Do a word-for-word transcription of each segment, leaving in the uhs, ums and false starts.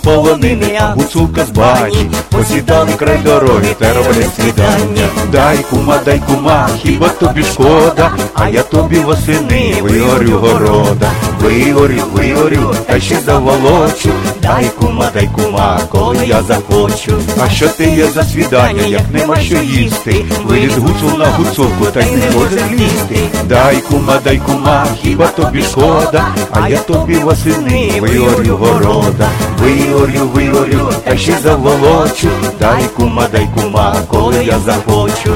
полонини, а гуцулка з бані. Посідали край дороги та роблять свідання. Дай, кума, дай, кума, хіба тобі шкода, а я тобі восени виорю города. Виорю, виорю, та ще заволочу. Дай, кума, дай, кума, коли я захочу. А що ти є за свідання, як нема що їсти? Виліз гуцул на гуцулку, та й не може злізти. Дай, кума, дай, кума, хіба тобі шкода, а я тобі восени виорю города. Виорю, виорю, та ще заволочу. Дай, кума, дай, кума, коли я захочу.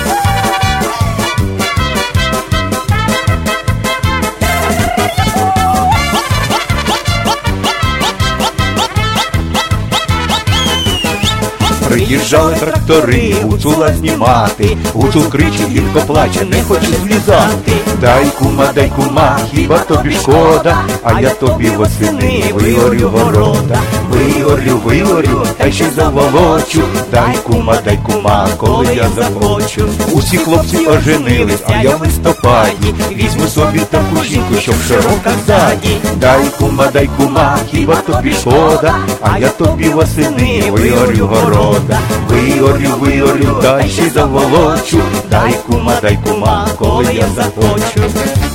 Приїжджали трактори, гуцула знімати. Гуцул кричить, гірко плаче, не хоче злізати. Дай, кума, дай, кума, хіба тобі шкода, а я тобі восени виорю города. Виорю, виорю, та ще заволочу. Дай, кума, дай, кума, коли я захочу. Усі хлопці оженились, а я в листопаді візьму собі таку жінку, щоб широка ззаді. Дай, кума, дай, кума, хіба тобі шкода, а я тобі восени виорю города. Виорю, виорю, дай ще заволочу. Дай, кума, дай, кума, коли я захочу.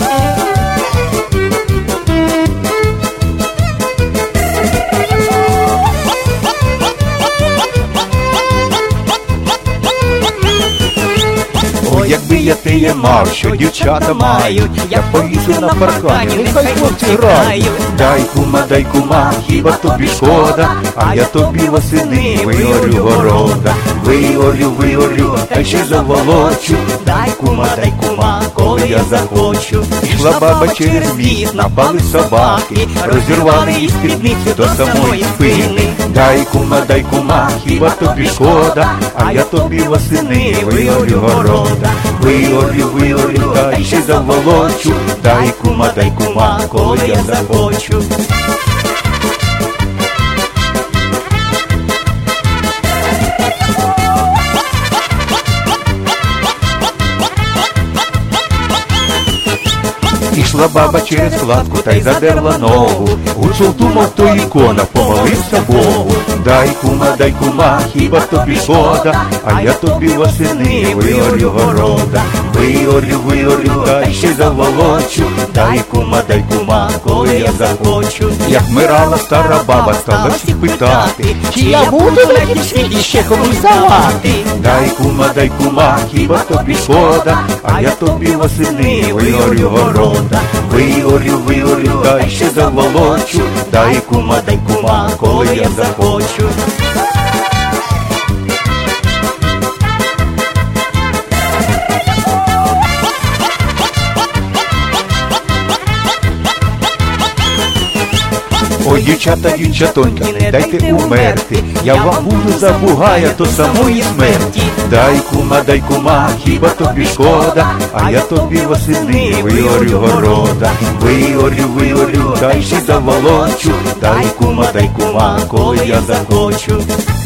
Ой, якби я теє мав, що дівчата мають, я повісив на паркані, нехай хлопці грають. Дай, кума, дай, кума, хіба тобі шкода, а я тобі восени виорю города. Виорю, виорю, та ще заволочу. Дай, кума, дай, кума, коли я захочу. Ішла баба через міст, напали собаки, розірвали їй спідницю до самої спини. Дай, кума, дай, кума, хіба тобі шкода, а я тобі восени виорю города. Виорю, виорю, та ще заволочу. Дай, кума, дай, кума, коли я захочу. Ішла баба через кладку та й задерла ногу. Гуцул думав, то ікона, помолився Богу. Дай, кума, дай, кума, хіба тобі шкода, а я тобі восени виорю города. Виорю, виорю, та ще заволочу. Дай, кума, дай, кума, коли я захочу. Як вмирала стара баба, стала всіх питати, чи я буду на тім світі ще комусь давати. Дай, кума, дай, кума, хіба тобі шкода, а я тобі восени виорю города. Виорю, виорю, дай ще заволочу. Дай, кума, дай, кума, коли я захочу. Ой, дівчата, дівчатонька, не дайте умерти, я вам буду за бугая до самої смерті. Дай, кума, дай, кума, хіба тобі шкода, а я тобі восени виорю города. Виорю, виорю, дай ще заволочу. Дай, кума, дай, кума, коли я захочу.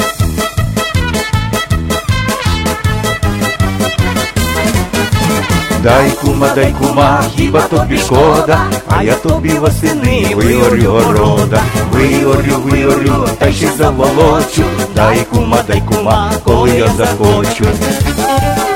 Дай, кума, дай, кума, хіба тобі шкода, а я тобі восени виорю города. Виорю, виорю, та ще заволочу. Дай, кума, дай, кума, коли я захочу.